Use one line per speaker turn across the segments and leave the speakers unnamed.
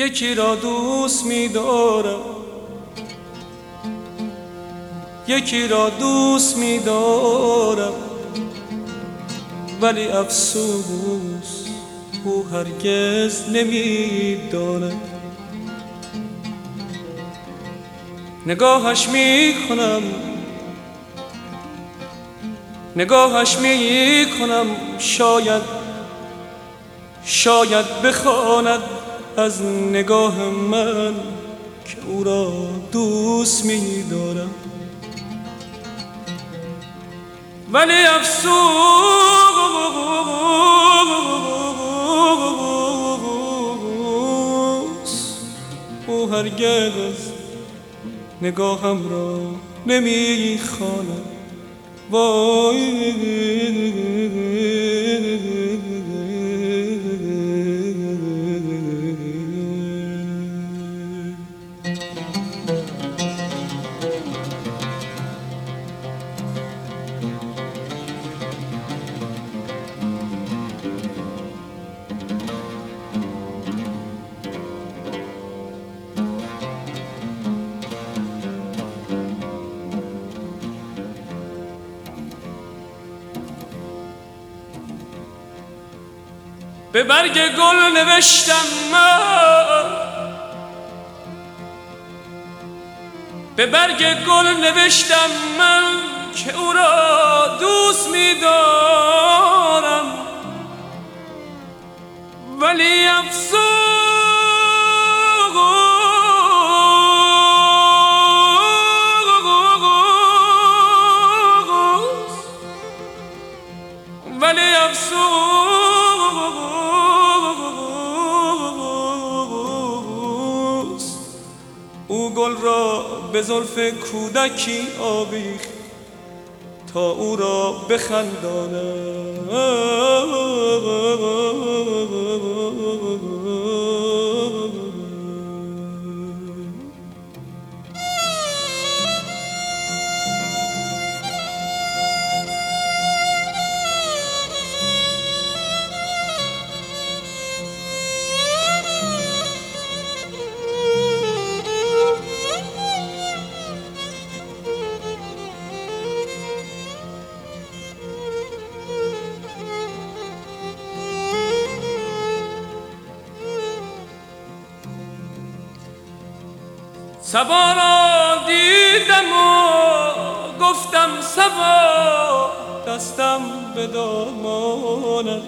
یکی را دوست می‌دارم، یکی را دوست می‌دارم، ولی افسوس او هرگز نمی‌داند. نگاهش می‌کنم، نگاهش می‌کنم، شاید بخواند از نگاه من که او را دوست می‌دارم، ولی افسوس او هرگز نگاهم را نمی‌خواند. وای به برگ گل نوشتم من، به برگ گل نوشتم من که او را دوست می‌دارم، ولی افسوس او گل را به زلف کودکی آویخت تا او را بخنداند. صبا را دیدم و گفتم صبا، دستم به دامانت.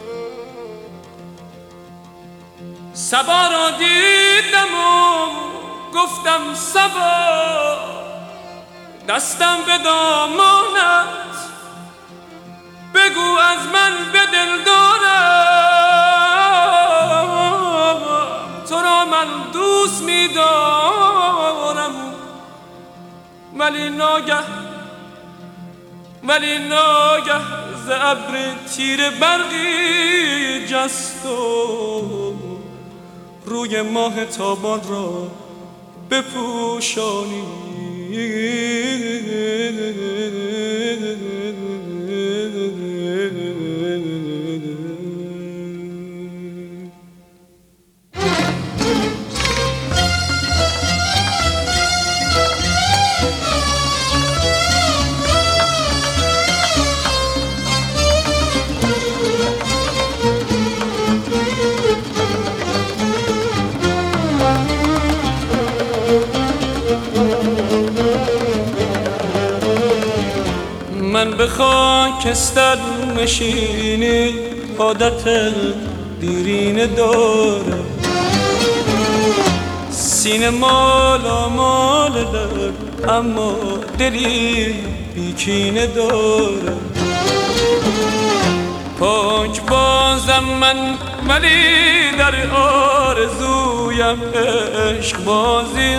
صبا را دیدم و گفتم صبا، دستم به دامانت. بگو از من به دل دارم، تو را من دوست می‌دارم، ولی ناگه ز ابر تیر برقی جست و روی ماه تابان را بپوشانی. من به خاکستر نشینی عادت دیرینه دارم، سینه مال درد اما دلی بیکینه دارم. پاک بازم من ولی در آرزویم عشق بازی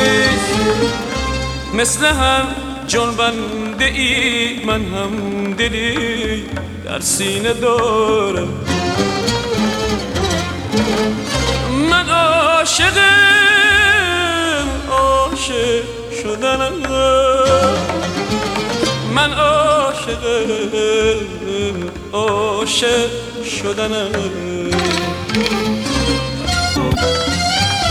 مثل هر جنبنده ای من هم دلی در سینه دارم. من عاشق شدنم، من عاشق شدنم.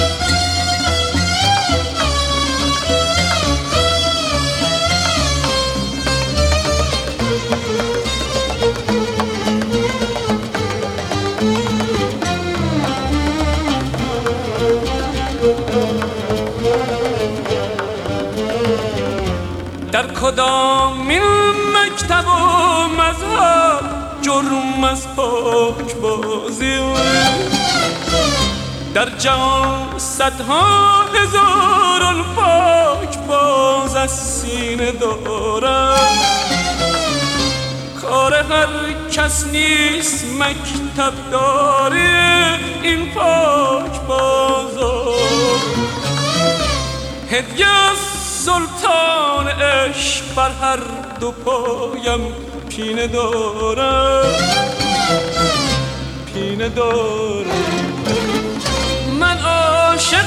در کدامین مکتب و مذهب جرم از پاک بازی؟ در جهان صدها هزاران پاک باز از سینه دارم. کار هر کس نیست مکتب داری این پاک بازار. هدیه از سلطان عشق بر هر دو پایم پینه دارم، پینه دارم. من عاشق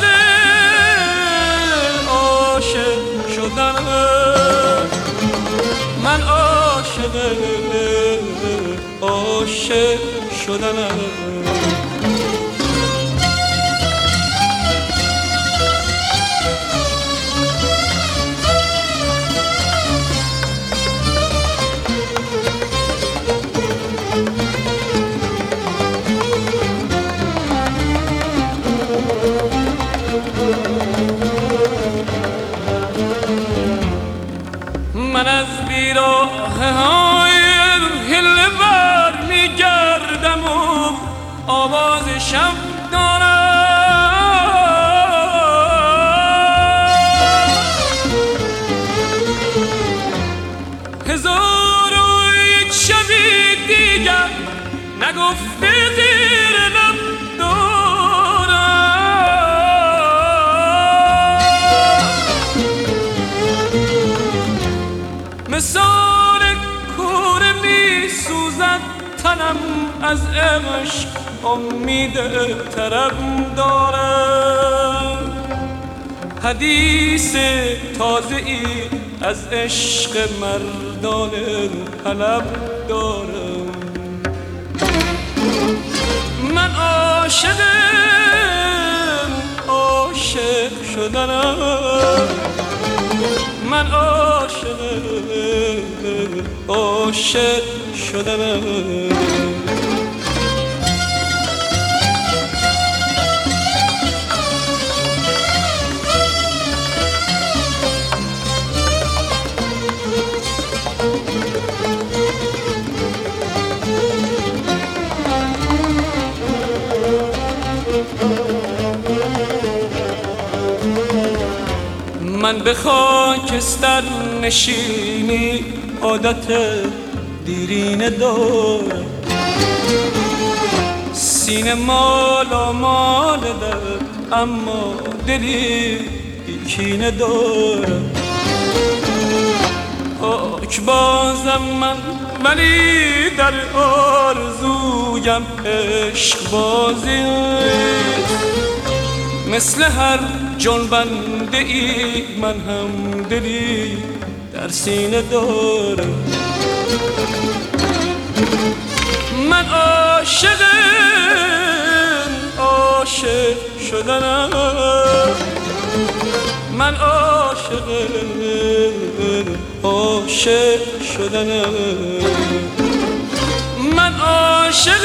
شدنم، من عاشق شدنم. من از بیراههای هله بر میگردم و آواز شب دارم. هزار و یک شبی دیگر نگفته زیر لب مثال کوره می سوزد تنم از عشق امید طرب دارم. حدیث تازه ای از عشق مردان حلب دارم. من عاشق شدنم، من عاشق شدنم. من به خاکستر نشینی عادت دیرینه دارم. سینه مال در اما دلی بیکینه دارم. پاک بازم من ولی در آرزویم عشق بازی. مثل هر جنبنده ای من هم دلی در سینه دارم. من عاشق شدنم، من عاشق شدنم. من عاشق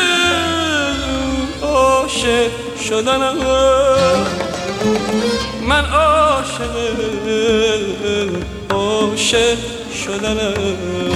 شدنم، من عاشق شدنم.